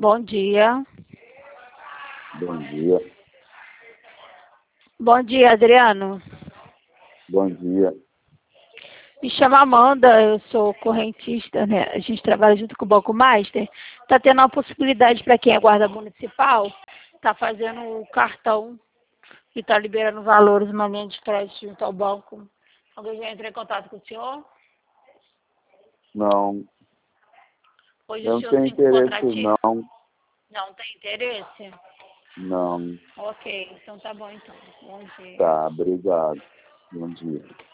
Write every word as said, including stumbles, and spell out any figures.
Bom dia. Bom dia. Bom dia, Adriano. Bom dia. Me chamo Amanda, eu sou correntista, né? A gente trabalha junto com o Banco Master. Está tendo uma possibilidade para quem é guarda municipal, está fazendo o cartão e está liberando valores, uma linha de crédito junto ao banco. Alguém já entrou em contato com o senhor? Não, Hoje eu o não senhor tenho tem interesse contratinho? não. Não tem interesse? Não. Ok, então tá bom então. Bom dia. Tá, obrigado. Bom dia.